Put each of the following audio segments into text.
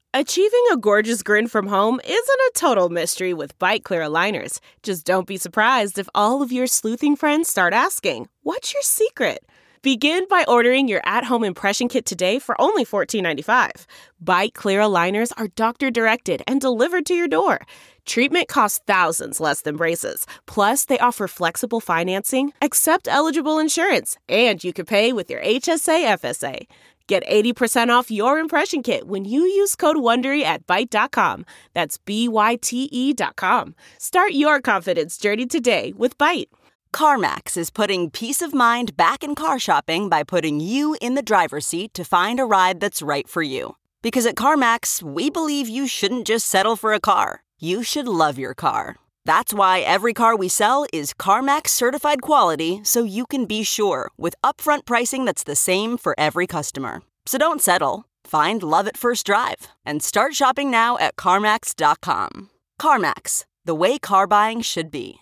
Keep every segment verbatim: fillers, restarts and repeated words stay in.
Achieving a gorgeous grin from home isn't a total mystery with Byte Clear aligners. Just don't be surprised if all of your sleuthing friends start asking, "What's your secret?" Begin by ordering your at-home impression kit today for only fourteen ninety-five. Byte Clear aligners are doctor-directed and delivered to your door. Treatment costs thousands less than braces. Plus, they offer flexible financing, accept eligible insurance, and you can pay with your H S A F S A. Get eighty percent off your impression kit when you use code WONDERY at byte dot com. That's B Y T E dot com. Start your confidence journey today with Byte. CarMax is putting peace of mind back in car shopping by putting you in the driver's seat to find a ride that's right for you. Because at CarMax, we believe you shouldn't just settle for a car. You should love your car. That's why every car we sell is CarMax certified quality, so you can be sure with upfront pricing that's the same for every customer. So don't settle. Find love at first drive and start shopping now at CarMax dot com. CarMax, the way car buying should be.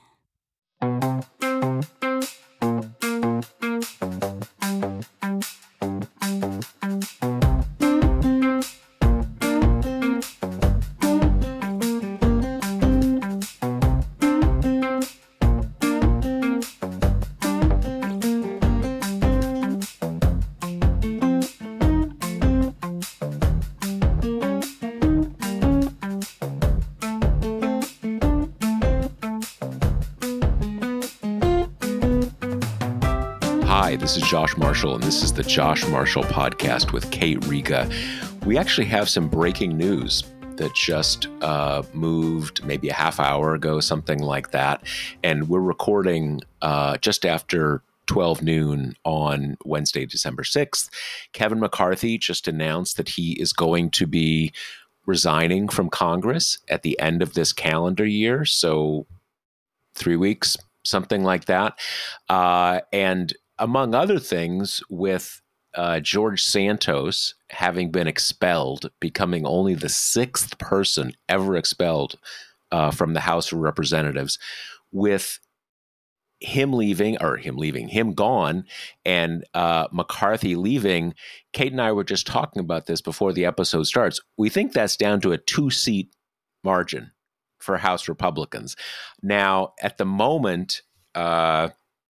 Hi, this is Josh Marshall, and this is the Josh Marshall Podcast with Kate Riga. We actually have some breaking news that just uh, moved maybe a half hour ago, something like that. And we're recording uh, just after twelve noon on Wednesday, December sixth. Kevin McCarthy just announced that he is going to be resigning from Congress at the end of this calendar year. So three weeks, something like that. Uh, and among other things, with uh, George Santos having been expelled, becoming only the sixth person ever expelled uh, from the House of Representatives, with him leaving, or him leaving, him gone, and uh, McCarthy leaving. Kate and I were just talking about this before the episode starts. We think that's down to a two-seat margin for House Republicans. Now, at the moment, uh,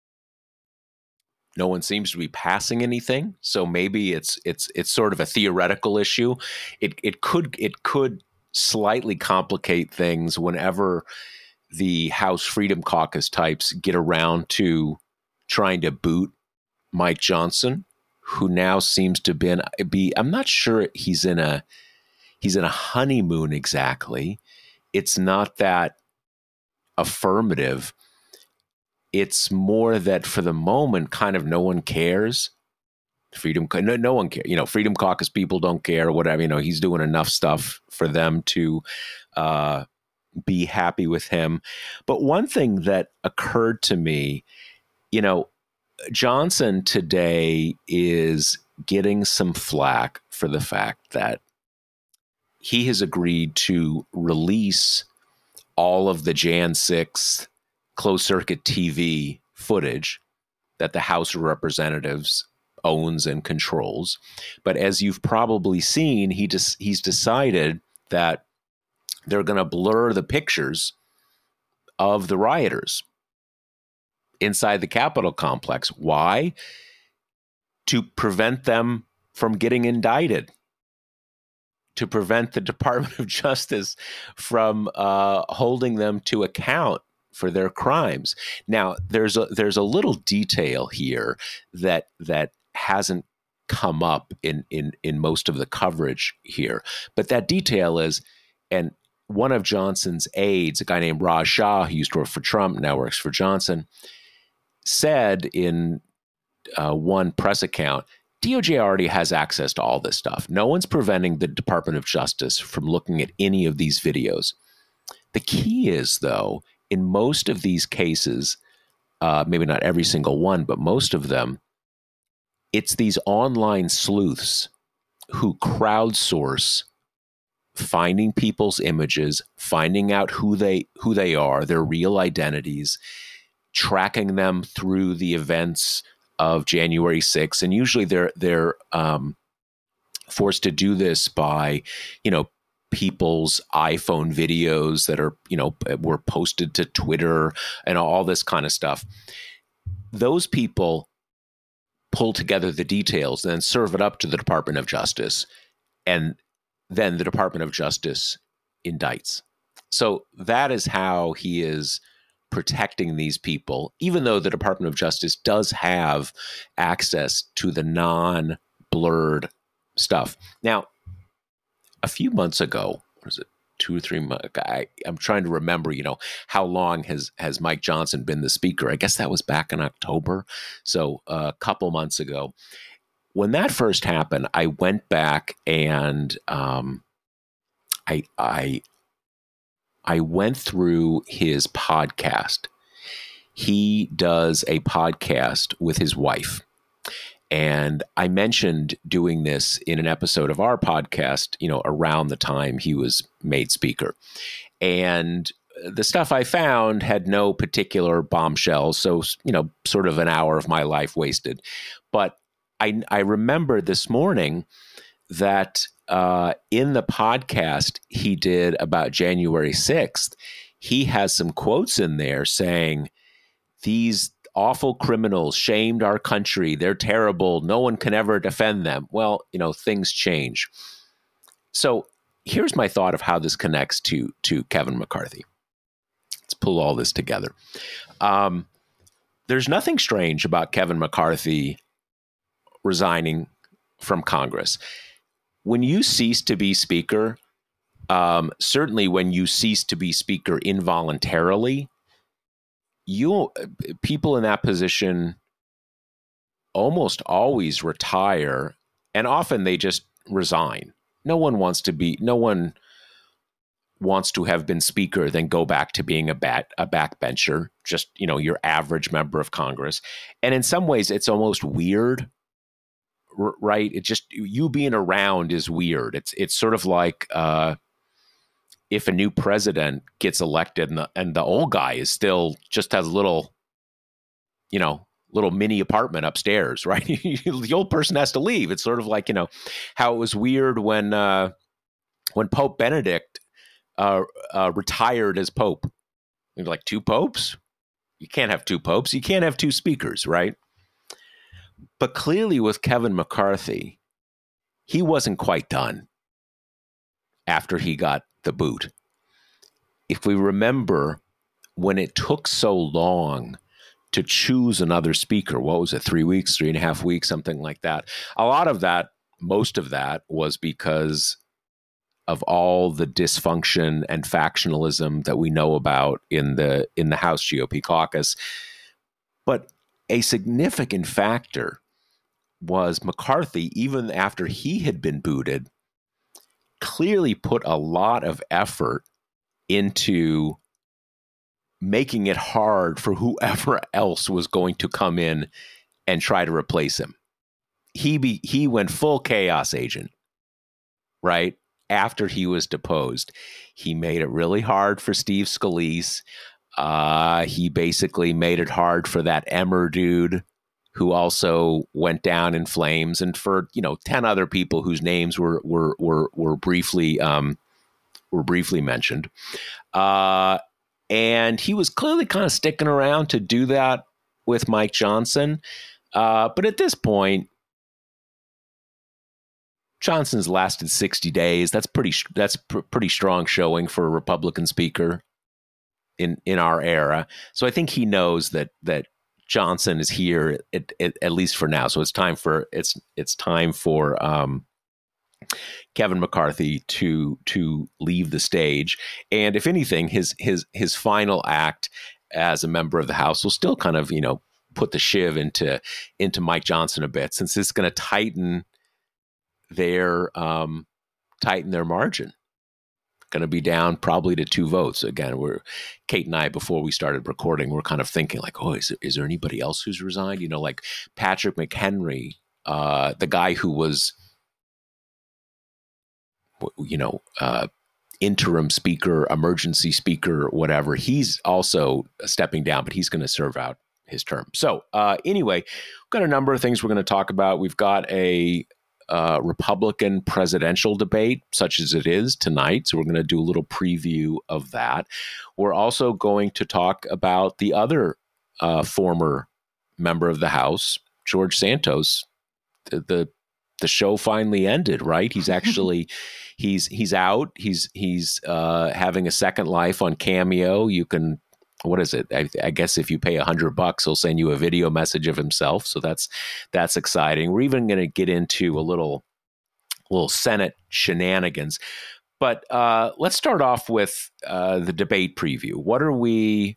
no one seems to be passing anything, so maybe it's it's it's sort of a theoretical issue. It it could it could slightly complicate things whenever the House Freedom Caucus types get around to trying to boot Mike Johnson, who now seems to been, be. I'm not sure he's in a he's in a honeymoon exactly. It's not that affirmative. It's more that for the moment, kind of no one cares. Freedom, no, no one cares. You know, Freedom Caucus people don't care. Whatever. You know, he's doing enough stuff for them to uh, be happy with him. But one thing that occurred to me, you know, Johnson today is getting some flack for the fact that he has agreed to release all of the January sixth closed circuit T V footage that the House of Representatives owns and controls. But as you've probably seen, he just he's decided that they're going to blur the pictures of the rioters inside the Capitol complex. Why? To prevent them from getting indicted, to prevent the Department of Justice from uh, holding them to account for their crimes. Now, there's a there's a little detail here that that hasn't come up in in in most of the coverage here, but that detail is, and one of Johnson's aides, a guy named Raj Shah, who used to work for Trump, now works for Johnson, said in uh, one press account, D O J already has access to all this stuff. No one's preventing the Department of Justice from looking at any of these videos. The key is, though, in most of these cases, uh, maybe not every single one, but most of them, it's these online sleuths who crowdsource finding people's images, finding out who they who they are, their real identities, tracking them through the events of January sixth, and usually they're they're um, forced to do this by, you know, people's iPhone videos that are, you know, were posted to Twitter and all this kind of stuff. Those people pull together the details, then serve it up to the Department of Justice, and then the Department of Justice indicts. So that is how he is protecting these people, even though the Department of Justice does have access to the non-blurred stuff. Now, a few months ago, was it two or three months? I, I'm trying to remember, you know, how long has, has Mike Johnson been the speaker? I guess that was back in October. So a couple months ago. When that first happened, I went back and um, I, I, I went through his podcast. He does a podcast with his wife. And I mentioned doing this in an episode of our podcast, you know, around the time he was made speaker. And the stuff I found had no particular bombshells. So, you know, sort of an hour of my life wasted. But I, I remember this morning that uh, in the podcast he did about January sixth, he has some quotes in there saying, these awful criminals shamed our country. They're terrible. No one can ever defend them. Well, you know, things change. So here's my thought of how this connects to, to Kevin McCarthy. Let's pull all this together. Um, there's nothing strange about Kevin McCarthy resigning from Congress. When you cease to be speaker, um, certainly when you cease to be speaker involuntarily, you people in that position almost always retire, and often they just resign. No one wants to be, no one wants to have been speaker, then go back to being a bat, a backbencher, just, you know, your average member of Congress. And in some ways, it's almost weird, right? It just, you being around is weird. It's it's sort of like uh, if a new president gets elected and the, and the old guy is still just has a little, you know, little mini apartment upstairs, right? The old person has to leave. It's sort of like, you know, how it was weird when uh, when Pope Benedict uh, uh, retired as Pope. You're like, two popes? You can't have two popes. You can't have two speakers, right? But clearly with Kevin McCarthy, he wasn't quite done after he got the boot. If we remember, when it took so long to choose another speaker, what was it, three weeks, three and a half weeks, something like that. A lot of that, most of that was because of all the dysfunction and factionalism that we know about in the in the House G O P caucus. But a significant factor was McCarthy, even after he had been booted, clearly put a lot of effort into making it hard for whoever else was going to come in and try to replace him. He be, he went full chaos agent, right? After he was deposed, he made it really hard for Steve Scalise. Uh, he basically made it hard for that Emmer dude, who also went down in flames, and for, you know, ten other people whose names were were were were briefly um, were briefly mentioned. Uh, and he was clearly kind of sticking around to do that with Mike Johnson. Uh, but at this point, Johnson's lasted sixty days. That's pretty that's pr- pretty strong showing for a Republican speaker in in our era. So I think he knows that that Johnson is here at, at, at least for now. So it's time for it's it's time for um, Kevin McCarthy to to leave the stage. And if anything, his his his final act as a member of the House will still kind of, you know, put the shiv into into Mike Johnson a bit, since it's going to tighten their um, tighten their margin. Going to be down probably to two votes. Again, we're Kate and I, before we started recording, we're kind of thinking like, oh, is there, is there anybody else who's resigned? You know, like Patrick McHenry, uh, the guy who was, you know, uh, interim speaker, emergency speaker, whatever. He's also stepping down, but he's going to serve out his term. So uh, anyway, we've got a number of things we're going to talk about. We've got a uh, Republican presidential debate, such as it is tonight. So we're going to do a little preview of that. We're also going to talk about the other uh, former member of the House, George Santos. The, the the show finally ended, right? He's actually he's he's out. He's he's uh, having a second life on Cameo. You can. What is it? I, I guess if you pay a hundred bucks, he'll send you a video message of himself. So that's that's exciting. We're even going to get into a little little Senate shenanigans. But uh, let's start off with uh, the debate preview. What are we,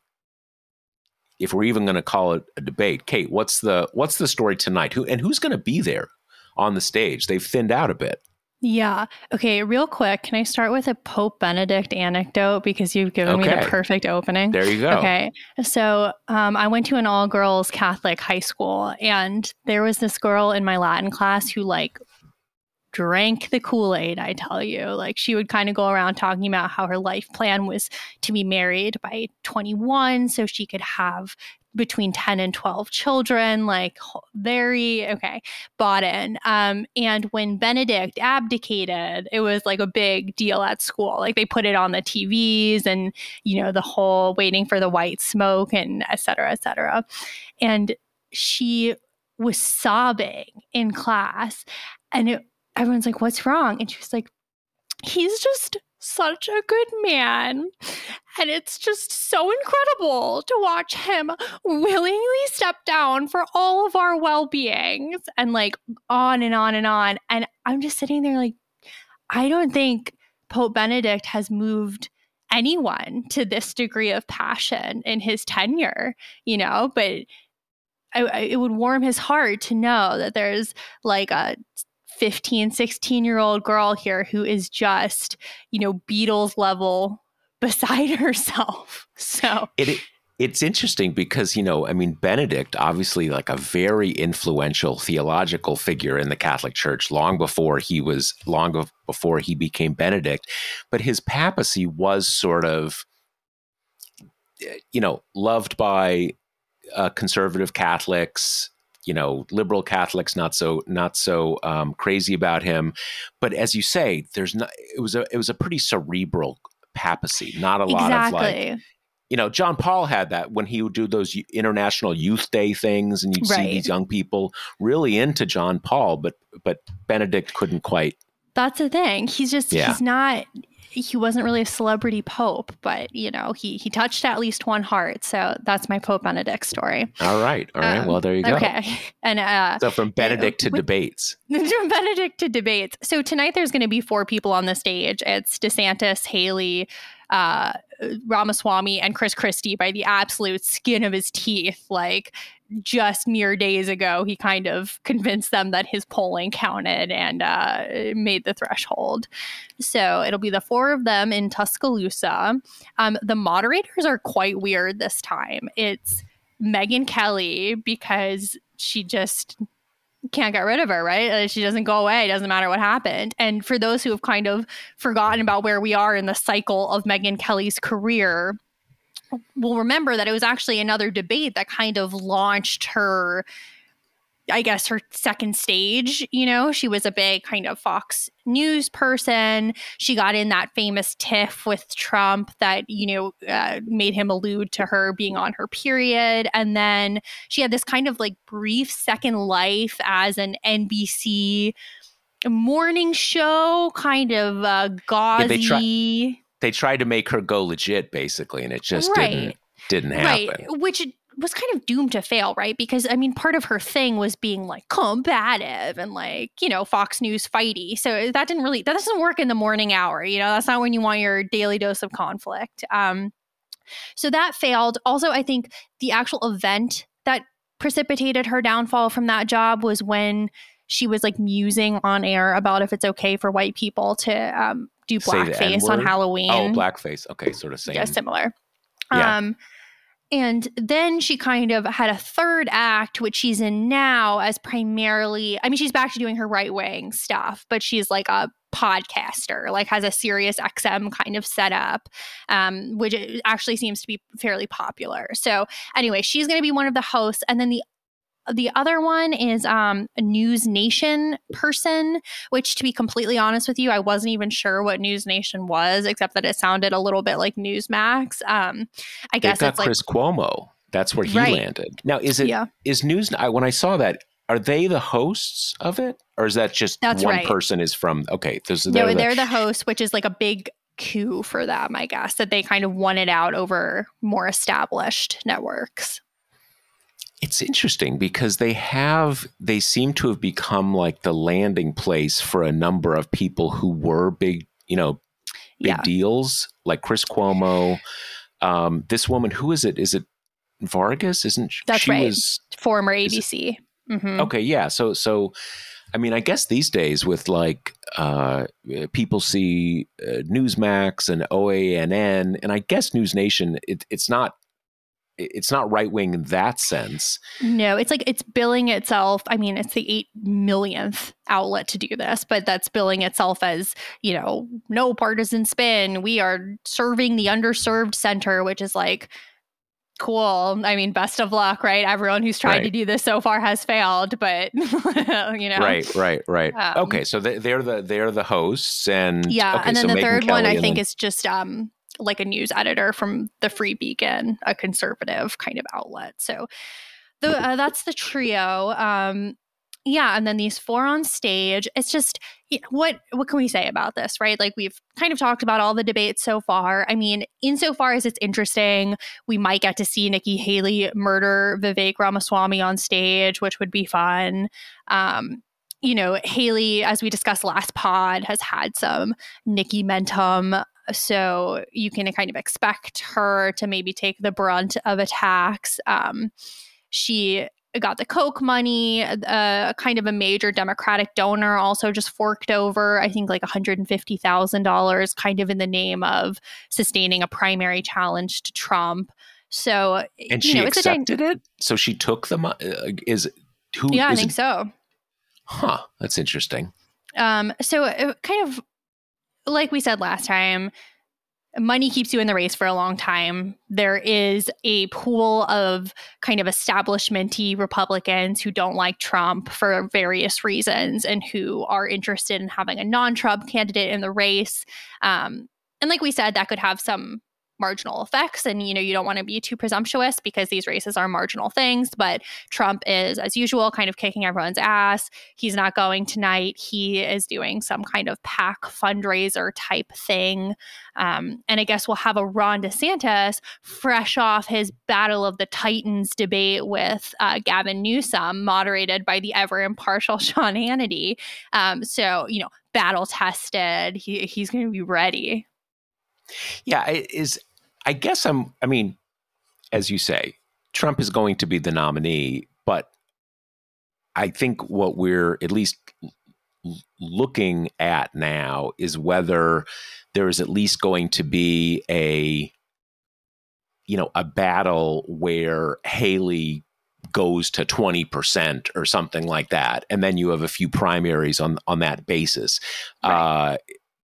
if we're even going to call it a debate? Kate, what's the what's the story tonight? Who and who's going to be there on the stage? They've thinned out a bit. Yeah. Okay, real quick, can I start with a Pope Benedict anecdote because you've given okay. me the perfect opening? There you go. Okay. So um, I went to an all-girls Catholic high school, and there was this girl in my Latin class who like drank the Kool-Aid, I tell you. Like she would kind of go around talking about how her life plan was to be married by twenty-one so she could have between ten and twelve children, like very, okay, bought in. Um, and when Benedict abdicated, it was like a big deal at school. Like they put it on the T Vs and, you know, the whole waiting for the white smoke and et cetera, et cetera. And she was sobbing in class and it, everyone's like, what's wrong? And she was like, he's just such a good man. And it's just so incredible to watch him willingly step down for all of our well-beings and like on and on and on. And I'm just sitting there like, I don't think Pope Benedict has moved anyone to this degree of passion in his tenure, you know, but I, I, it would warm his heart to know that there's like a fifteen, sixteen year old girl here who is just, you know, Beatles level beside herself. So it, it's interesting because, you know, I mean, Benedict, obviously like a very influential theological figure in the Catholic Church long before he was, long before he became Benedict, but his papacy was sort of, you know, loved by uh, conservative Catholics, you know, liberal Catholics, not so not so um, crazy about him. But as you say, there's not. It was a it was a pretty cerebral papacy. Not a lot exactly. of like, you know, John Paul had that when he would do those International Youth Day things, and you'd right. see these young people really into John Paul. But but Benedict couldn't quite. That's the thing. He's just yeah. he's not. He wasn't really a celebrity pope, but, you know, he he touched at least one heart. So that's my Pope Benedict story. All right. All right. Um, well, there you go. Okay. And uh, so from Benedict to with, debates. From Benedict to debates. So tonight there's going to be four people on the stage. It's DeSantis, Haley, uh, Ramaswamy, and Chris Christie by the absolute skin of his teeth. Like just mere days ago, he kind of convinced them that his polling counted and uh, made the threshold. So it'll be the four of them in Tuscaloosa. Um, the moderators are quite weird this time. It's Megyn Kelly because she just can't get rid of her, right? She doesn't go away. It doesn't matter what happened. And for those who have kind of forgotten about where we are in the cycle of Megyn Kelly's career, will remember that it was actually another debate that kind of launched her, I guess, her second stage. You know, she was a big kind of Fox News person. She got in that famous tiff with Trump that, you know, uh, made him allude to her being on her period. And then she had this kind of like brief second life as an N B C morning show, kind of uh, gauzy. Yeah, they try- They tried to make her go legit, basically, and it just right. didn't didn't happen. Right, which was kind of doomed to fail, right? Because, I mean, part of her thing was being, like, combative and, like, you know, Fox News fighty. So that didn't really, that doesn't work in the morning hour, you know? That's not when you want your daily dose of conflict. Um, so that failed. Also, I think the actual event that precipitated her downfall from that job was when she was, like, musing on air about if it's okay for white people to um, do blackface on Halloween. Oh, blackface. Okay, sort of same. Yeah, similar. Yeah. Um, and then she kind of had a third act, which she's in now as primarily, I mean, she's back to doing her right-wing stuff, but she's like a podcaster, like has a Sirius X M kind of setup, um, which actually seems to be fairly popular. So anyway, she's going to be one of the hosts. And then the the other one is um, a News Nation person, which, to be completely honest with you, I wasn't even sure what News Nation was, except that it sounded a little bit like Newsmax. Um, I guess They've got it's Chris like Cuomo. That's where he right. landed. Now, is it Yeah. is News? I, when I saw that, are they the hosts of it, or is that just That's one right. person is from? Okay, those, no, they're, the, they're the host, which is like a big coup for them, I guess, that they kind of won it out over more established networks. It's interesting because they have, they seem to have become like the landing place for a number of people who were big, you know, big Yeah. deals, like Chris Cuomo. Um, this woman, who is it? Is it Vargas? Isn't she? That's she right. Was, Former A B C. Mm-hmm. okay, yeah. So, so, I mean, I guess these days with like uh, people see uh, Newsmax and O A N N, and I guess News Nation, it, it's not. It's not right wing in that sense. No, it's like it's billing itself. I mean, it's the eight millionth outlet to do this, but that's billing itself as, you know, no partisan spin. We are serving the underserved center, which is like, cool. I mean, best of luck, right? Everyone who's tried right. to do this so far has failed, but you know, right, right, right. Um, okay, so they, they're the they're the hosts, and yeah, okay, and then so the Megyn third Kelly one I and think then, is just um like a news editor from the Free Beacon, a conservative kind of outlet. So the uh, that's the trio. Um, yeah, and then these four on stage. It's just, you know, what what can we say about this, right? Like, we've kind of talked about all the debates so far. I mean, insofar as it's interesting, we might get to see Nikki Haley murder Vivek Ramaswamy on stage, which would be fun. Um, you know, Haley, as we discussed last pod, has had some Nikki mentum. So you can kind of expect her to maybe take the brunt of attacks. Um, she got the Koch money, uh, kind of a major Democratic donor also just forked over, I think, like one hundred fifty thousand dollars, kind of in the name of sustaining a primary challenge to Trump. So, and you she know, accepted it's a, it. So she took the money. Uh, is who? yeah, I is think it? so. Huh. That's interesting. Um, so it kind of, like we said last time, money keeps you in the race for a long time. There is a pool of kind of establishment-y Republicans who don't like Trump for various reasons and who are interested in having a non-Trump candidate in the race. Um, and like we said, that could have some marginal effects. And, you know, you don't want to be too presumptuous because these races are marginal things. But Trump is, as usual, kind of kicking everyone's ass. He's not going tonight. He is doing some kind of PAC fundraiser type thing. Um, and I guess we'll have a Ron DeSantis fresh off his Battle of the Titans debate with uh, Gavin Newsom, moderated by the ever impartial Sean Hannity. Um, so, you know, battle tested. He, he's going to be ready. Yeah, it is. I guess I'm, I mean, as you say, Trump is going to be the nominee, but I think what we're at least l- looking at now is whether there is at least going to be a, you know, a battle where Haley goes to twenty percent or something like that. And then you have a few primaries on, on that basis. Right. Uh,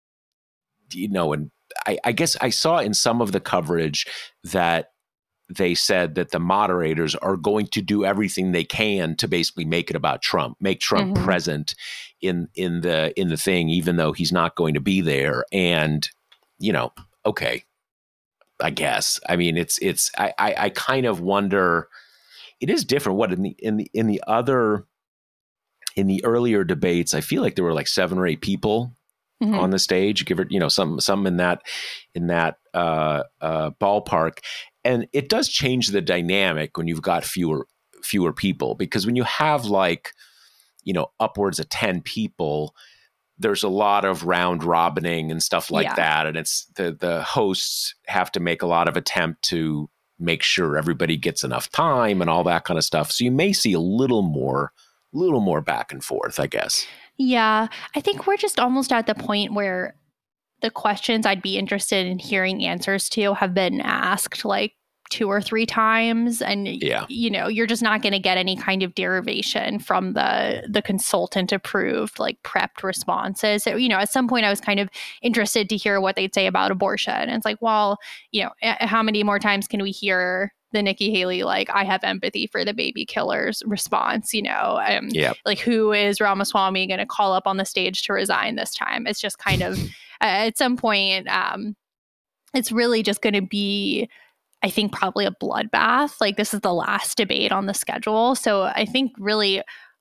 you know, and I, I guess I saw in some of the coverage that they said that the moderators are going to do everything they can to basically make it about Trump, make Trump mm-hmm. present in in the in the thing, even though he's not going to be there. And, you know, okay, I guess. I mean, it's it's I, I, I kind of wonder. It is different. What in the in the in the other in the earlier debates, I feel like there were like seven or eight people mm-hmm. on the stage, give it, you know, some, some in that, in that uh, uh, ballpark. And it does change the dynamic when you've got fewer, fewer people, because when you have like, you know, upwards of ten people, there's a lot of round robining and stuff like yeah. that. And it's the, the hosts have to make a lot of attempt to make sure everybody gets enough time and all that kind of stuff. So you may see a little more, little more back and forth, I guess. Yeah, I think we're just almost at the point where the questions I'd be interested in hearing answers to have been asked like two or three times. And, yeah. you know, you're just not going to get any kind of derivation from the the consultant approved, like prepped responses. So, you know, at some point I was kind of interested to hear what they'd say about abortion. And it's like, well, you know, how many more times can we hear the Nikki Haley, like, I have empathy for the baby killers response, you know, um, yeah. like, who is Ramaswamy going to call up on the stage to resign this time? It's just kind of, uh, at some point, um, it's really just going to be, I think, probably a bloodbath. Like, this is the last debate on the schedule. So I think really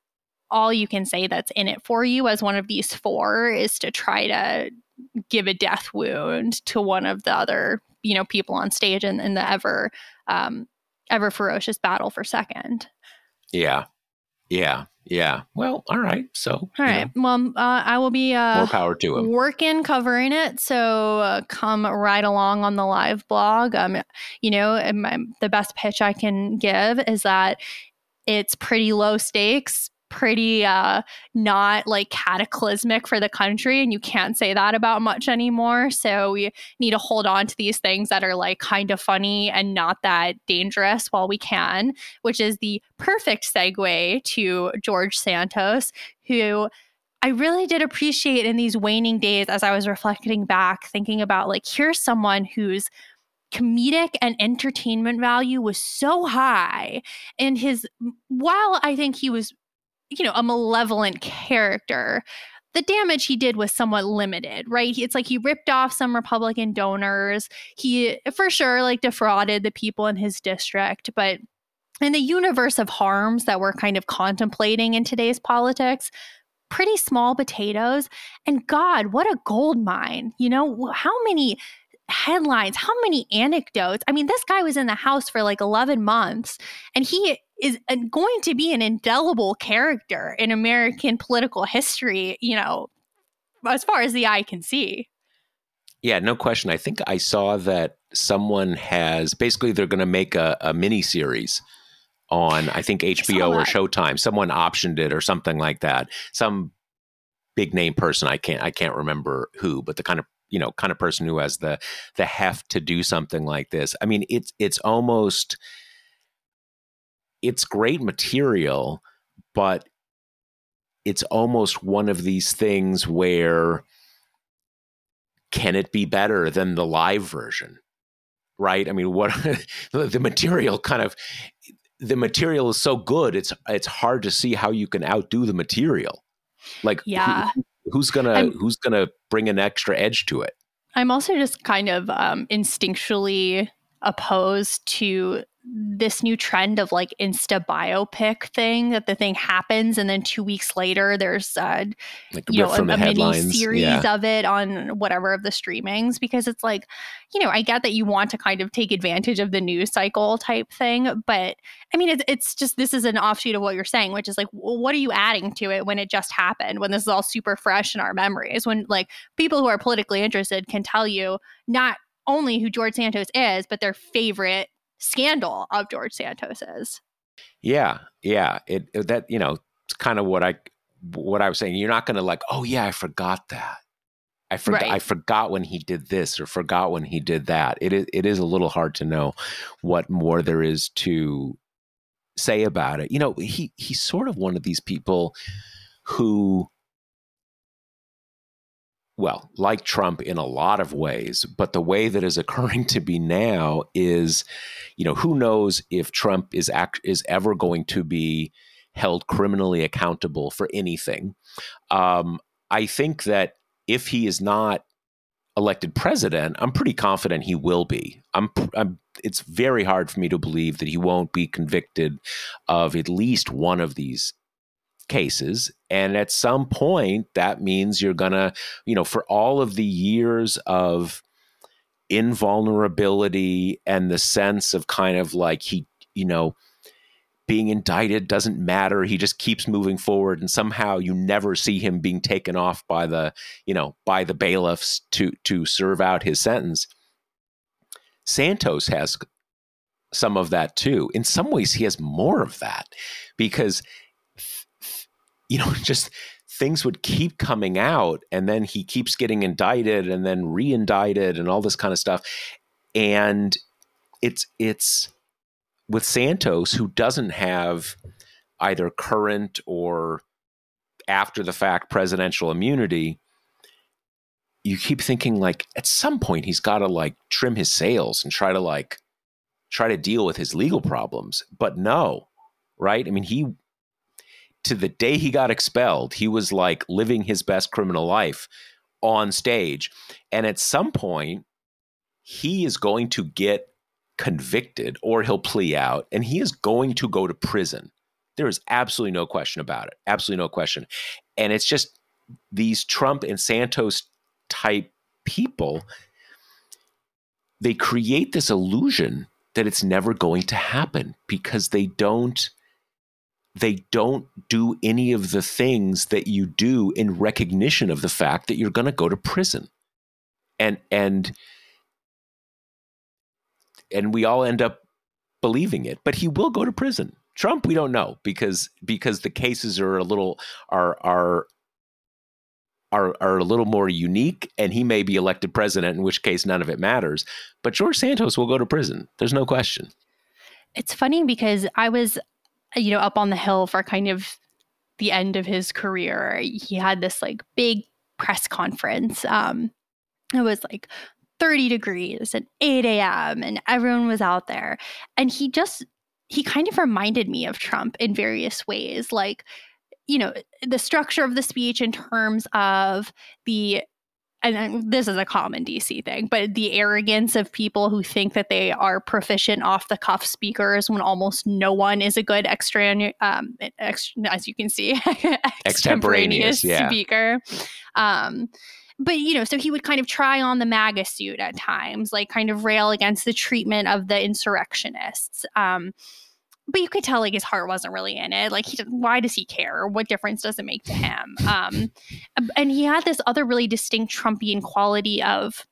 all you can say that's in it for you as one of these four is to try to give a death wound to one of the other, you know, people on stage in, in the ever, um, ever ferocious battle for second. Yeah. Yeah. Yeah. Well, all right. So, all right. Know, well, uh, I will be uh, more power to him. Working covering it. So uh, come right along on the live blog. Um, you know, my, the best pitch I can give is that it's pretty low stakes, pretty uh, not like cataclysmic for the country. And you can't say that about much anymore. So we need to hold on to these things that are like kind of funny and not that dangerous while we can, which is the perfect segue to George Santos, who I really did appreciate in these waning days as I was reflecting back, thinking about like, here's someone whose comedic and entertainment value was so high. And his, while I think he was, you know, a malevolent character, the damage he did was somewhat limited, right? It's like he ripped off some Republican donors. He, for sure, like defrauded the people in his district. But in the universe of harms that we're kind of contemplating in today's politics, pretty small potatoes. And God, what a gold mine. You know, how many headlines, how many anecdotes? I mean, this guy was in the House for like eleven months, and he is going to be an indelible character in American political history, you know, as far as the eye can see. Yeah, no question. I think I saw that someone has, basically they're going to make a, a mini series on, I think, H B O or Showtime. Someone optioned it or something like that. Some big name person, I can't I can't remember who, but the kind of, you know, kind of person who has the the heft to do something like this. I mean, it's it's almost, it's great material, but it's almost one of these things where, can it be better than the live version? Right? I mean, what the material kind of, the material is so good, it's it's hard to see how you can outdo the material. Like, yeah. who, who's gonna I'm, who's gonna bring an extra edge to it? I'm also just kind of um, instinctually opposed to this new trend of like Insta biopic thing, that the thing happens and then two weeks later there's uh, like you know a, a mini series yeah. of it on whatever of the streamings, because it's like, you know, I get that you want to kind of take advantage of the news cycle type thing, but I mean it's, it's just, this is an offshoot of what you're saying, which is like, well, what are you adding to it when it just happened, when this is all super fresh in our memories, when like people who are politically interested can tell you not only who George Santos is, but their favorite scandal of George Santos's. Yeah, yeah. It, it that, you know, it's kind of what I what I was saying. You're not going to like, oh yeah, I forgot that. I forgot. Right. I forgot when he did this, or forgot when he did that. It is. It is a little hard to know what more there is to say about it. You know, he he's sort of one of these people who, well, like Trump in a lot of ways, but the way that is occurring to be now is, you know, who knows if Trump is act- is ever going to be held criminally accountable for anything. Um, I think that if he is not elected president, I'm pretty confident he will be. I'm, I'm, it's very hard for me to believe that he won't be convicted of at least one of these cases. And at some point, that means you're going to, you know, for all of the years of invulnerability and the sense of kind of like he, you know, being indicted doesn't matter. He just keeps moving forward. And somehow you never see him being taken off by the, you know, by the bailiffs to, to serve out his sentence. Santos has some of that too. In some ways, he has more of that because, you know, just things would keep coming out and then he keeps getting indicted and then re-indicted and all this kind of stuff. And it's, it's with Santos, who doesn't have either current or after the fact presidential immunity, you keep thinking like at some point he's got to like trim his sails and try to like try to deal with his legal problems. But no, right? I mean, he, to the day he got expelled, he was like living his best criminal life on stage. And at some point, he is going to get convicted or he'll plea out and he is going to go to prison. There is absolutely no question about it. Absolutely no question. And it's just these Trump and Santos type people, they create this illusion that it's never going to happen because they don't they don't do any of the things that you do in recognition of the fact that you're going to go to prison. And and and we all end up believing it, but he will go to prison. Trump, we don't know because because the cases are a little are are are are a little more unique, and he may be elected president, in which case none of it matters. But George Santos will go to prison. There's no question. It's funny because I was, you know, up on the Hill for kind of the end of his career. He had this like big press conference. Um, it was like thirty degrees at eight a.m. and everyone was out there. And he just, he kind of reminded me of Trump in various ways. Like, you know, the structure of the speech in terms of the, and this is a common D C thing, but the arrogance of people who think that they are proficient off the cuff speakers when almost no one is a good extra, um, ex, as you can see, extemporaneous, extemporaneous yeah. speaker. Um, But, you know, so he would kind of try on the MAGA suit at times, like kind of rail against the treatment of the insurrectionists. Um, but you could tell like his heart wasn't really in it. Like, he, why does he care? What difference does it make to him? Um, and he had this other really distinct Trumpian quality of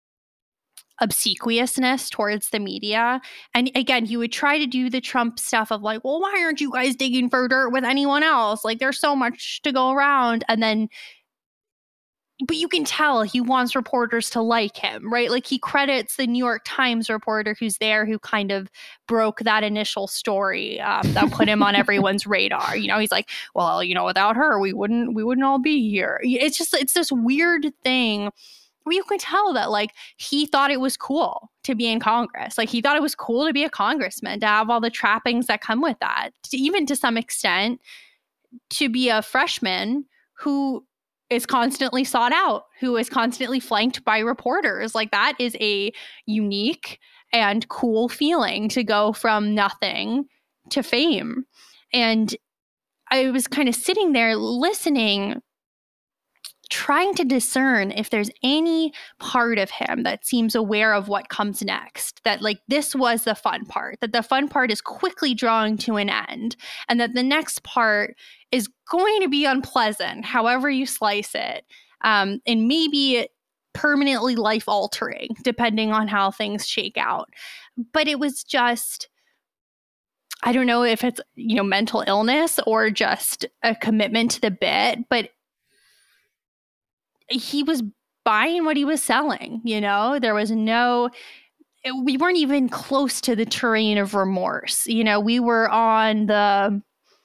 obsequiousness towards the media. And again, he would try to do the Trump stuff of like, well, why aren't you guys digging for dirt with anyone else? Like, there's so much to go around. And then but you can tell he wants reporters to like him, right? Like, he credits the New York Times reporter who's there who kind of broke that initial story um, that put him on everyone's radar. You know, he's like, well, you know, without her, we wouldn't we wouldn't all be here. It's just it's this weird thing where you can tell that like he thought it was cool to be in Congress. Like, he thought it was cool to be a congressman, to have all the trappings that come with that, to, even to some extent, to be a freshman who is constantly sought out, who is constantly flanked by reporters. Like, that is a unique and cool feeling to go from nothing to fame. And I was kind of sitting there listening, trying to discern if there's any part of him that seems aware of what comes next, that like this was the fun part, that the fun part is quickly drawing to an end, and that the next part is going to be unpleasant, however you slice it, um, and maybe permanently life-altering, depending on how things shake out. But it was just, I don't know if it's, you know, mental illness or just a commitment to the bit, but he was buying what he was selling, you know? There was no, we weren't even close to the terrain of remorse. You know, we were on the,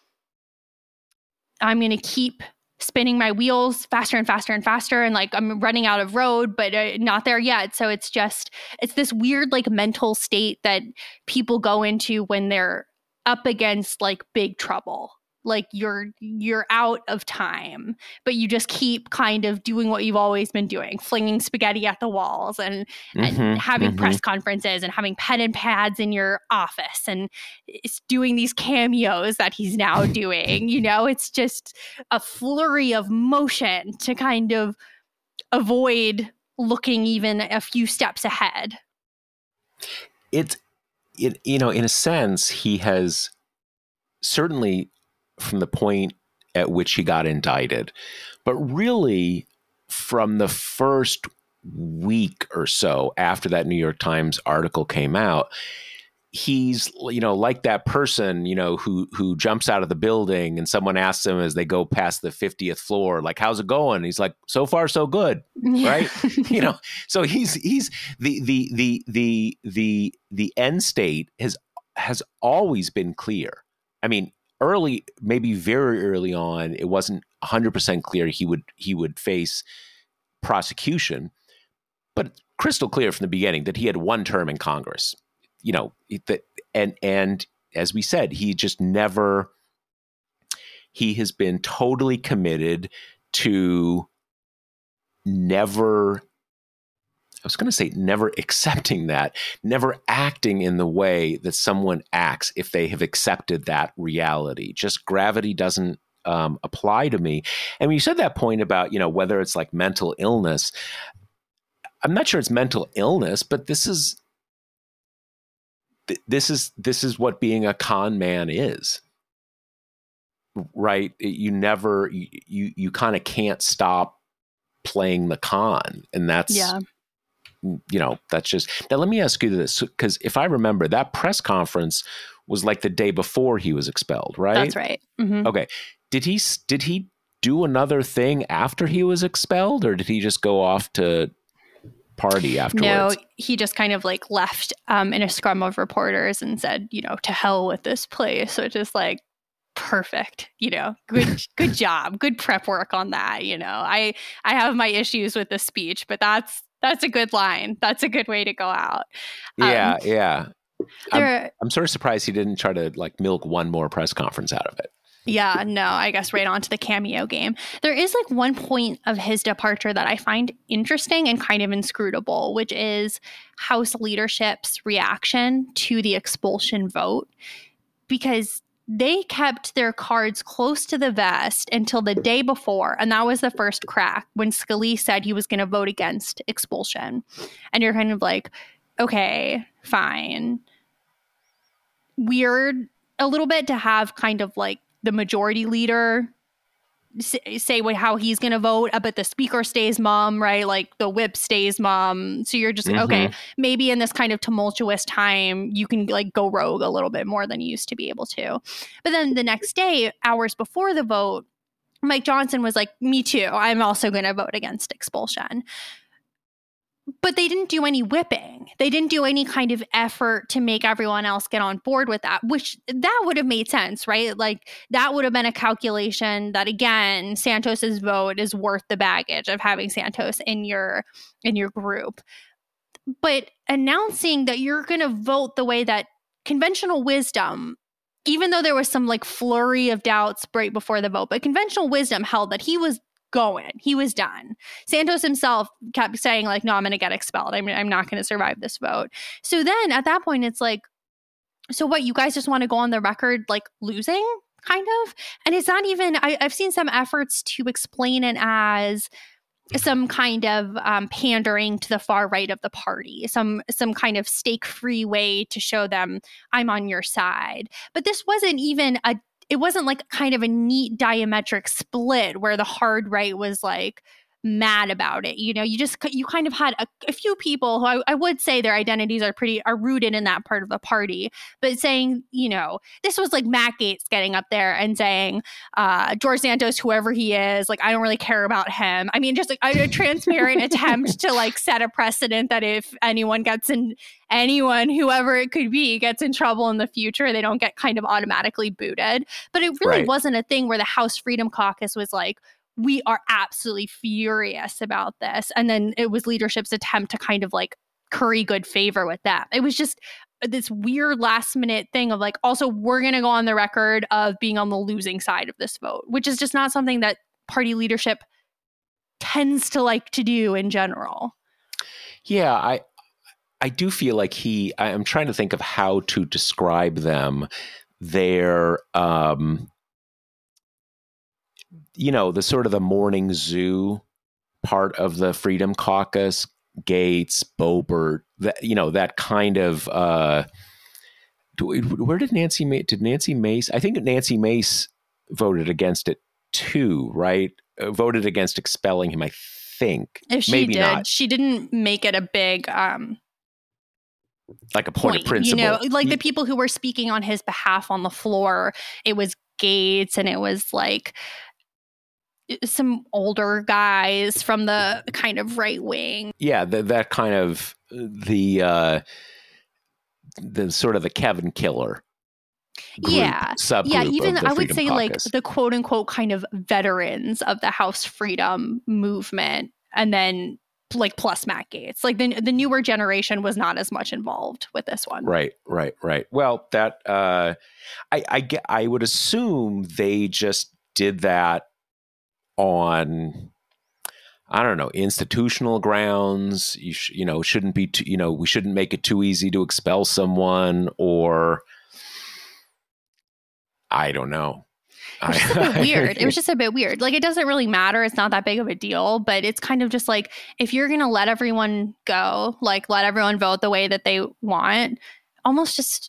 I'm going to keep spinning my wheels faster and faster and faster. And like, I'm running out of road, but uh, not there yet. So it's just, it's this weird like mental state that people go into when they're up against like big trouble. Like you're, you're out of time, but you just keep kind of doing what you've always been doing, flinging spaghetti at the walls and, mm-hmm, and having mm-hmm. press conferences and having pen and pads in your office and it's doing these cameos that he's now doing. You know, it's just a flurry of motion to kind of avoid looking even a few steps ahead. It's, it, you know, in a sense, he has certainly, from the point at which he got indicted, but really from the first week or so after that New York Times article came out, he's, you know, like that person, you know, who who jumps out of the building and someone asks him as they go past the fiftieth floor, like, how's it going? He's like, so far so good, right? You know, so he's he's the the the the the the end state has has always been clear. I mean, early, maybe very early on, it wasn't one hundred percent clear he would he would face prosecution, but crystal clear from the beginning that he had one term in Congress. you know, that, and, and as we said, he just never, he has been totally committed to never, I was going to say never accepting that, never acting in the way that someone acts if they have accepted that reality. Just gravity doesn't um, apply to me. And when you said that point about, you know, whether it's like mental illness, I'm not sure it's mental illness, but this is, th- this is, this is what being a con man is, right? You never, you, you, you kind of can't stop playing the con. And that's, yeah. you know, that's just, now let me ask you this, because if I remember, that press conference was like the day before he was expelled, right? That's right. Mm-hmm. Okay. Did he, did he do another thing after he was expelled, or did he just go off to party afterwards? No, he just kind of like left um, in a scrum of reporters and said, you know, to hell with this place, which is like, perfect, you know, good, good job, good prep work on that. You know, I, I have my issues with the speech, but that's, that's a good line. That's a good way to go out. Yeah. Um, yeah. there, I'm, I'm sort of surprised he didn't try to like milk one more press conference out of it. Yeah, no, I guess right on to the cameo game. There is like one point of his departure that I find interesting and kind of inscrutable, which is House leadership's reaction to the expulsion vote, because they kept their cards close to the vest until the day before. And that was the first crack when Scalise said he was going to vote against expulsion. And you're kind of like, okay, fine. Weird a little bit to have kind of like the majority leader say, say what, how he's going to vote, but the speaker stays mum, right? Like the whip stays mum. So you're just, mm-hmm. okay, maybe in this kind of tumultuous time, you can like go rogue a little bit more than you used to be able to. But then the next day, hours before the vote, Mike Johnson was like, me too. I'm also going to vote against expulsion. But they didn't do any whipping. They didn't do any kind of effort to make everyone else get on board with that, which that would have made sense, right? Like that would have been a calculation that, again, Santos's vote is worth the baggage of having Santos in your in your group. But announcing that you're going to vote the way that conventional wisdom, even though there was some like flurry of doubts right before the vote, but conventional wisdom held that he was going. He was done. Santos himself kept saying like, no, I'm going to get expelled. I'm, I'm not going to survive this vote. So then at that point, it's like, so what, you guys just want to go on the record like losing kind of? And it's not even, I, I've seen some efforts to explain it as some kind of um, pandering to the far right of the party, some some kind of stake-free way to show them I'm on your side. But this wasn't even a It wasn't like kind of a neat diametric split where the hard right was like mad about it. You know, you just, you kind of had a, a few people who I, I would say their identities are pretty, are rooted in that part of the party, but saying, you know, this was like Matt Gaetz getting up there and saying, uh, George Santos, whoever he is, like, I don't really care about him. I mean, just like a, a transparent attempt to like set a precedent that if anyone gets in, anyone, whoever it could be, gets in trouble in the future, they don't get kind of automatically booted. But it really right. wasn't a thing where the House Freedom Caucus was like, we are absolutely furious about this. And then it was leadership's attempt to kind of like curry good favor with that. It was just this weird last minute thing of like, also, we're going to go on the record of being on the losing side of this vote, which is just not something that party leadership tends to like to do in general. Yeah, I I do feel like he, I'm trying to think of how to describe them. They're, um, you know, the sort of the morning zoo part of the Freedom Caucus, Gaetz, Boebert, that, you know, that kind of, uh, where did Nancy Mace, did Nancy Mace, I think Nancy Mace voted against it too, right? Uh, voted against expelling him, I think. If she Maybe did, not. she didn't make it a big, um, like a point, point of principle. You know, like the people who were speaking on his behalf on the floor, it was Gaetz and it was like some older guys from the kind of right wing. Yeah, the, that kind of the uh, the sort of the Kevin Killer. Group, yeah, yeah. Even I would say Caucus. Like the quote unquote kind of veterans of the House Freedom movement, and then like plus Matt Gaetz. Like the the newer generation was not as much involved with this one. Right, right, right. Well, that uh, I, I get. I would assume they just did that on, I don't know, institutional grounds. You sh- you know shouldn't be too, you know we shouldn't make it too easy to expel someone, or I don't know. It's just a bit weird. It was just a bit weird. Like, it doesn't really matter. It's not that big of a deal, but it's kind of just like, if you're going to let everyone go, like let everyone vote the way that they want, almost just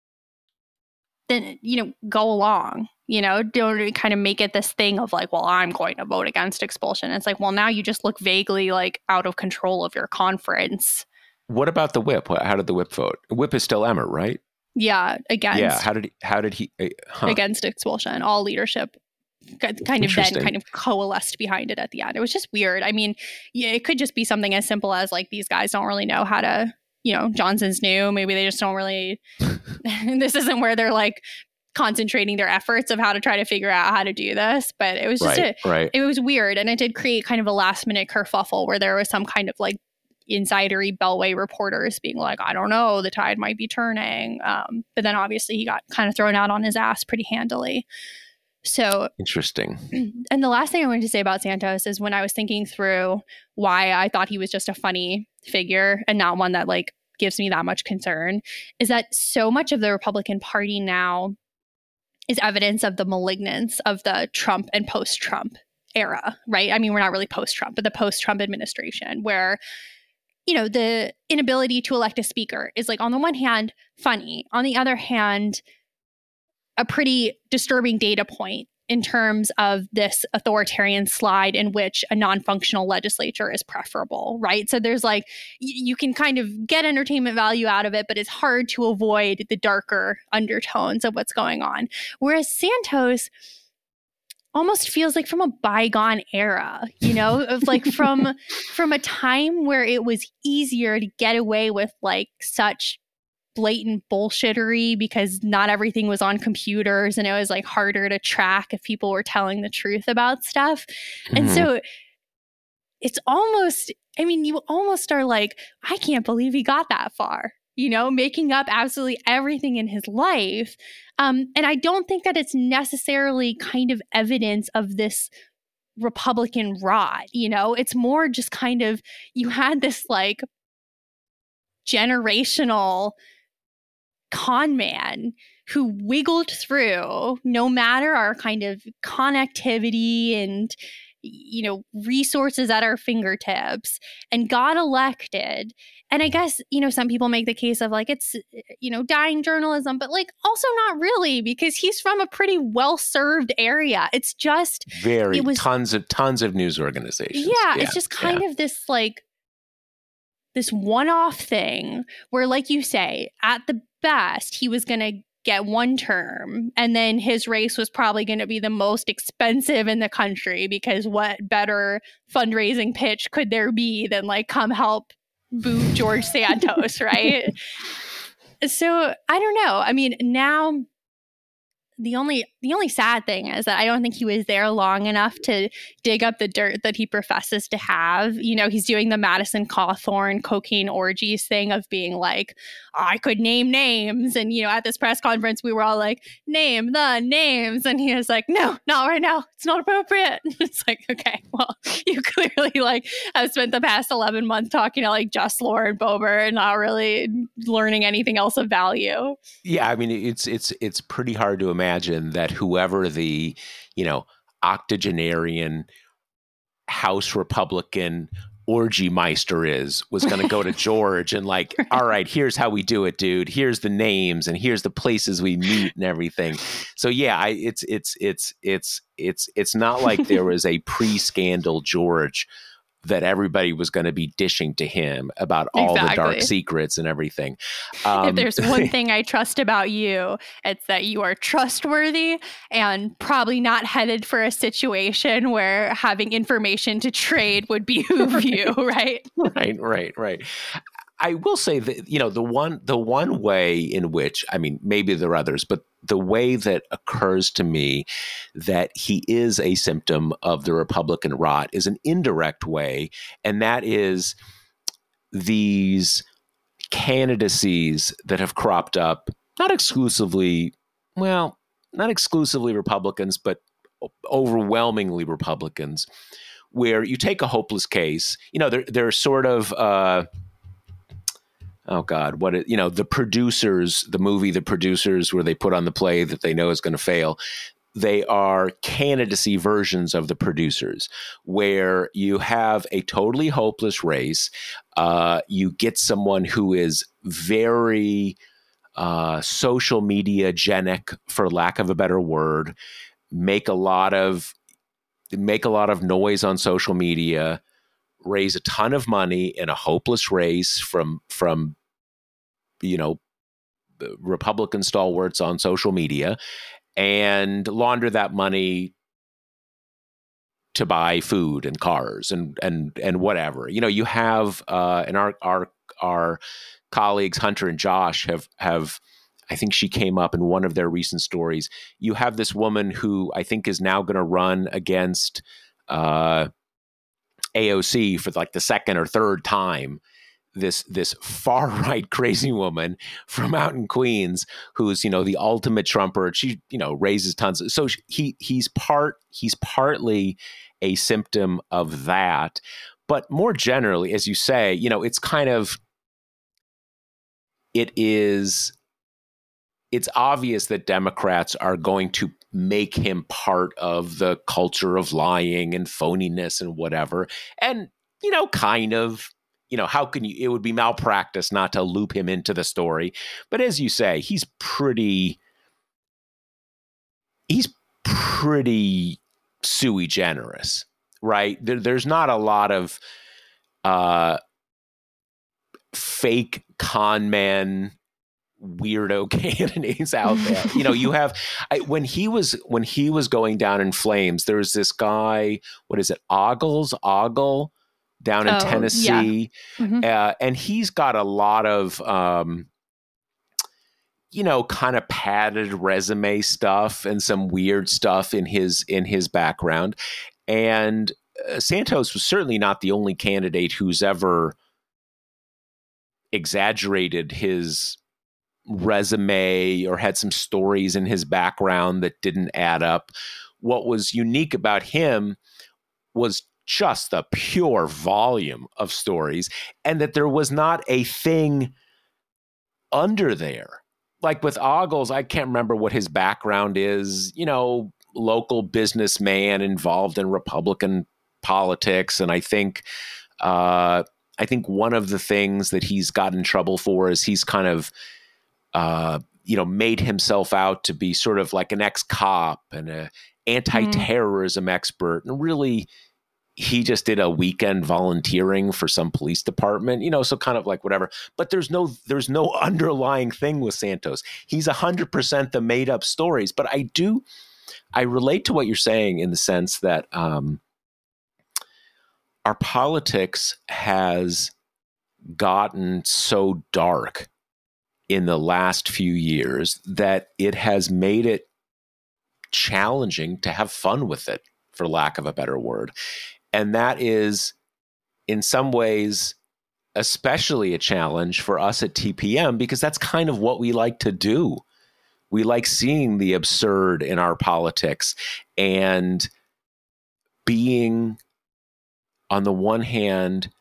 then, you know, go along, you know, don't kind of make it this thing of like, well, I'm going to vote against expulsion. It's like, well, now you just look vaguely like out of control of your conference. What about the whip? How did the whip vote? Whip is still Emmert, right? Yeah, against. Yeah, how did he, how did he uh, huh. against expulsion? All leadership kind of then kind of coalesced behind it at the end. It was just weird. I mean, yeah, it could just be something as simple as like these guys don't really know how to, you know, Johnson's new. Maybe they just don't really. This isn't where they're like concentrating their efforts of how to try to figure out how to do this. But it was just right, a, right. It was weird, and it did create kind of a last minute kerfuffle where there was some kind of like insidery Beltway reporters being like, I don't know, the tide might be turning. Um, but then obviously he got kind of thrown out on his ass pretty handily. So interesting. And the last thing I wanted to say about Santos is when I was thinking through why I thought he was just a funny figure and not one that like gives me that much concern, is that so much of the Republican Party now is evidence of the malignance of the Trump and post-Trump era, right? I mean, we're not really post-Trump, but the post-Trump administration, where you know, the inability to elect a speaker is like, on the one hand, funny. On the other hand, a pretty disturbing data point in terms of this authoritarian slide in which a non-functional legislature is preferable, right? So there's like, y- you can kind of get entertainment value out of it, but it's hard to avoid the darker undertones of what's going on. Whereas Santos almost feels like from a bygone era, you know, of like from from a time where it was easier to get away with like such blatant bullshittery because not everything was on computers and it was like harder to track if people were telling the truth about stuff. Mm-hmm. And so it's almost, I mean, you almost are like, I can't believe he got that far, you know, making up absolutely everything in his life. Um, and I don't think that it's necessarily kind of evidence of this Republican rot, you know, it's more just kind of, you had this like generational con man who wiggled through no matter our kind of connectivity and, you know, resources at our fingertips and got elected. And I guess, you know, some people make the case of like, it's, you know, dying journalism, but like also not really, because he's from a pretty well-served area. It's just very it was, tons of tons of news organizations. Yeah, yeah it's just kind yeah. of this like this one-off thing where, like you say, at the best, he was going to get one term, and then his race was probably going to be the most expensive in the country, because what better fundraising pitch could there be than like, come help boo George Santos, right? So I don't know. I mean, now the only the only sad thing is that I don't think he was there long enough to dig up the dirt that he professes to have. You know, he's doing the Madison Cawthorn cocaine orgies thing of being like, I could name names. And, you know, at this press conference, we were all like, name the names. And he was like, no, not right now. It's not appropriate. It's like, okay, well, you clearly like have spent the past eleven months talking to like just Lauren Boebert and not really learning anything else of value. Yeah, I mean, it's it's it's pretty hard to imagine that whoever the, you know, octogenarian House Republican orgy meister is was going to go to George and like, all right, here's how we do it, dude. Here's the names and here's the places we meet and everything. So yeah, I, it's it's it's it's it's it's not like there was a pre-scandal George that everybody was going to be dishing to him about all exactly. the dark secrets and everything. Um, if there's one thing I trust about you, it's that you are trustworthy and probably not headed for a situation where having information to trade would behoove you, right? Right, right, right. I will say that, you know, the one the one way in which, I mean, maybe there are others, but the way that occurs to me that he is a symptom of the Republican rot is an indirect way, and that is these candidacies that have cropped up, not exclusively, well, not exclusively Republicans, but overwhelmingly Republicans, where you take a hopeless case, you know, they're, they're sort of, uh, oh God, what, it, you know, the producers, the movie, the producers where they put on the play that they know is going to fail. They are candidacy versions of the producers, where you have a totally hopeless race. Uh, you get someone who is very uh, social media genic, for lack of a better word, make a lot of make a lot of noise on social media, raise a ton of money in a hopeless race from from you know Republican stalwarts on social media, and launder that money to buy food and cars and and and whatever. You know, you have uh, and our our our colleagues Hunter and Josh have have. I think she came up in one of their recent stories. You have this woman who I think is now going to run against uh, A O C for like the second or third time. This this far right crazy woman from out in Queens, who's you know the ultimate Trumper. She you know raises tons. Of, so he he's part he's partly a symptom of that, but more generally, as you say, you know, it's kind of it is. It's obvious that Democrats are going to make him part of the culture of lying and phoniness and whatever. And, you know, kind of, you know, how can you, it would be malpractice not to loop him into the story. But as you say, he's pretty, he's pretty sui generis, right? There, there's not a lot of uh, fake con man weirdo candidates out there. You know, you have I, when he was when he was going down in flames, there was this guy, what is it, Ogles, Ogle, down in oh, Tennessee, yeah. mm-hmm. uh, and he's got a lot of, um, you know, kind of padded resume stuff and some weird stuff in his in his background. And uh, Santos was certainly not the only candidate who's ever exaggerated his resume or had some stories in his background that didn't add up. What was unique about him was just the pure volume of stories, and that there was not a thing under there. Like with Ogles, I can't remember what his background is, you know, local businessman involved in Republican politics. And I think, uh, I think one of the things that he's got in trouble for is he's kind of Uh, you know, made himself out to be sort of like an ex-cop and a anti-terrorism mm. expert. And really, he just did a weekend volunteering for some police department, you know, so kind of like whatever. But there's no there's no underlying thing with Santos. He's one hundred percent the made-up stories. But I do, I relate to what you're saying in the sense that um, our politics has gotten so dark in the last few years that it has made it challenging to have fun with it, for lack of a better word. And that is, in some ways, especially a challenge for us at T P M, because that's kind of what we like to do. We like seeing the absurd in our politics and being, on the one hand,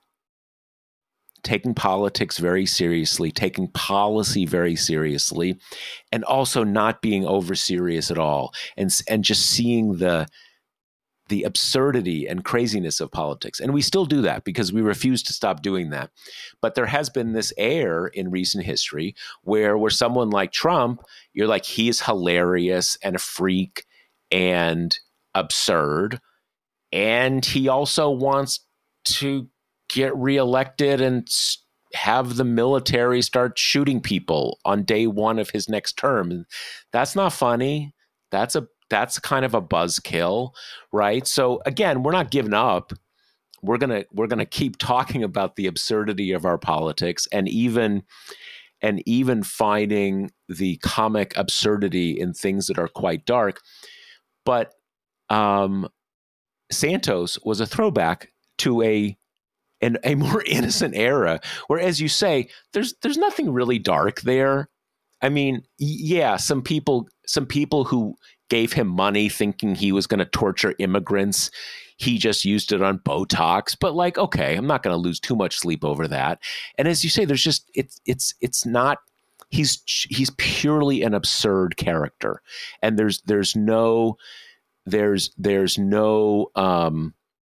taking politics very seriously, taking policy very seriously, and also not being over serious at all, and and just seeing the the absurdity and craziness of politics. And we still do that because we refuse to stop doing that. But there has been this air in recent history where where someone like Trump, you're like, he is hilarious and a freak and absurd, and he also wants to get reelected and have the military start shooting people on day one of his next term. That's not funny. That's a that's kind of a buzzkill, right? So again, we're not giving up. We're gonna we're gonna keep talking about the absurdity of our politics, and even and even finding the comic absurdity in things that are quite dark. But um, Santos was a throwback to a an, a more innocent era, where, as you say, there's there's nothing really dark there. I mean, yeah, some people some people who gave him money thinking he was going to torture immigrants, he just used it on Botox. But like, okay, I'm not going to lose too much sleep over that. And as you say, there's just it's it's it's not. He's he's purely an absurd character, and there's there's no there's there's no um,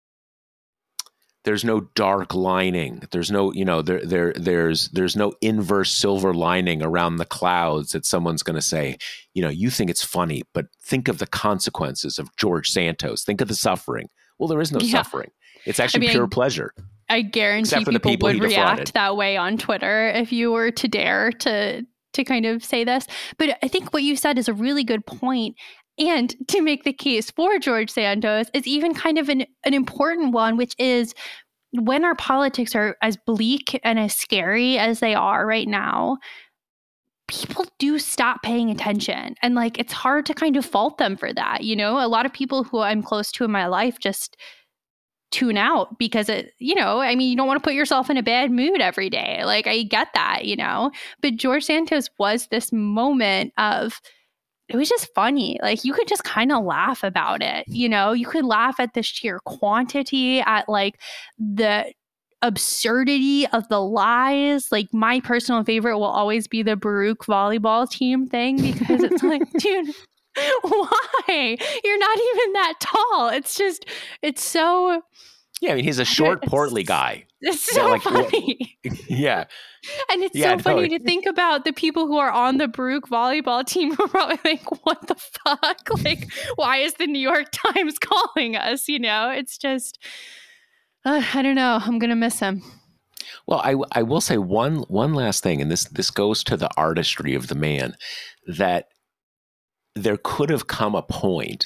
there's no dark lining. There's no you know there there there's there's no inverse silver lining around the clouds that someone's going to say, you know, you think it's funny, but think of the consequences of George Santos. Think of the suffering. Well, there is no yeah. suffering. It's actually I mean, pure pleasure. I guarantee people, people would react that way on Twitter if you were to dare to to kind of say this. But I think what you said is a really good point. And to make the case for George Santos is even kind of an, an important one, which is when our politics are as bleak and as scary as they are right now, people do stop paying attention. And like, it's hard to kind of fault them for that. You know, a lot of people who I'm close to in my life just tune out because it, you know, I mean, you don't want to put yourself in a bad mood every day. Like, I get that, you know, but George Santos was this moment of, it was just funny. Like, you could just kind of laugh about it. You know, you could laugh at the sheer quantity, at like the absurdity of the lies. Like, my personal favorite will always be the Baruch volleyball team thing, because it's like, dude, why? You're not even that tall. It's just, it's so. Yeah, I mean, he's a short, portly guy. It's so yeah, like, funny. Yeah. And it's yeah, so funny no. to think about the people who are on the Baruch volleyball team who are probably like, what the fuck? Like, why is the New York Times calling us? You know, it's just, uh, I don't know. I'm going to miss him. Well, I, I will say one one last thing, and this this goes to the artistry of the man, that there could have come a point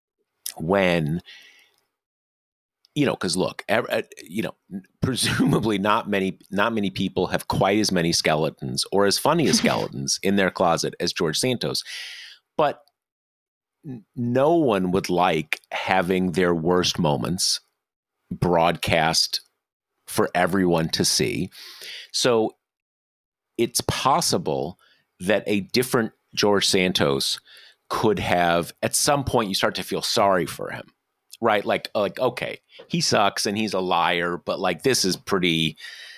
when, you know, because look, you know, presumably not many, not many people have quite as many skeletons or as funny as skeletons in their closet as George Santos, but no one would like having their worst moments broadcast for everyone to see. So it's possible that a different George Santos could have, at some point, you start to feel sorry for him. Right? Like, like, okay, he sucks and he's a liar, but like, this is pretty,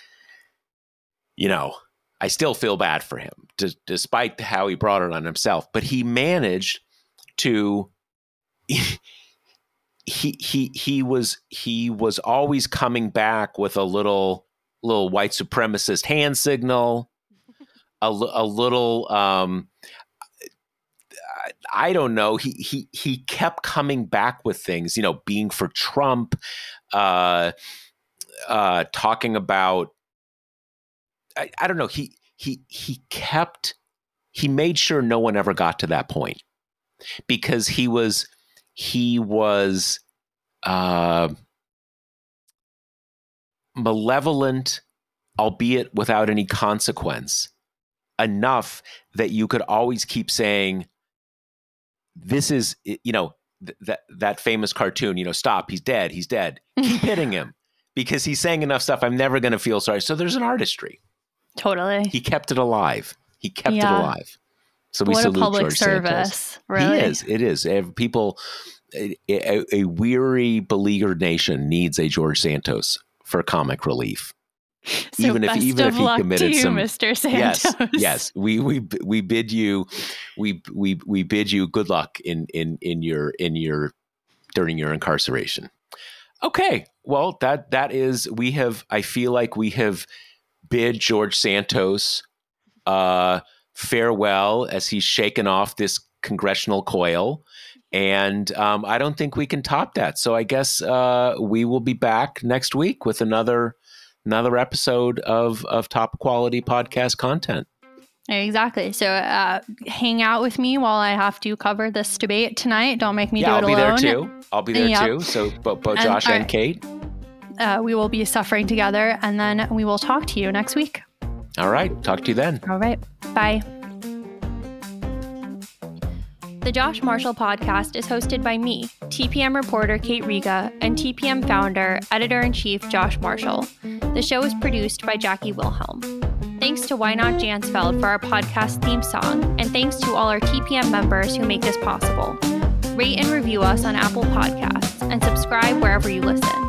you know, I still feel bad for him, d- despite how he brought it on himself. But he managed to, he, he, he was, he was always coming back with a little, little white supremacist hand signal, a, a little, um, I don't know. He he he kept coming back with things, you know, being for Trump, uh, uh, talking about. I, I don't know. He he he kept. He made sure no one ever got to that point, because he was he was uh, malevolent, albeit without any consequence, enough that you could always keep saying, this is, you know, th- that that famous cartoon, you know, stop, he's dead, he's dead. Keep hitting him because he's saying enough stuff. I'm never going to feel sorry. So there's an artistry. Totally. He kept it alive. He kept yeah. it alive. So we what salute a public George service. Santos. Really? He is. It is. People, a, a, a weary, beleaguered nation needs a George Santos for comic relief. So even if best even of if he luck committed to you, some, Mister Santos. yes, yes, we we we bid you, we we we bid you good luck in in in your in your during your incarceration. Okay, well that that is we have. I feel like we have bid George Santos uh, farewell as he's shaken off this congressional coil. And um, I don't think we can top that. So I guess uh, we will be back next week with another another episode of of top quality podcast content. Exactly. So uh, hang out with me while I have to cover this debate tonight. Don't make me yeah, do it alone. alone. I'll be there too. I'll be there yep. too. So both bo- and, Josh and right. Kate. Uh, we will be suffering together, and then we will talk to you next week. All right. Talk to you then. All right. Bye. The Josh Marshall podcast is hosted by me, T P M reporter Kate Riga, and T P M founder, editor-in-chief Josh Marshall. The show is produced by Jackie Wilhelm. Thanks to Why Not Jansfeld for our podcast theme song, and thanks to all our T P M members who make this possible. Rate and review us on Apple Podcasts, and subscribe wherever you listen.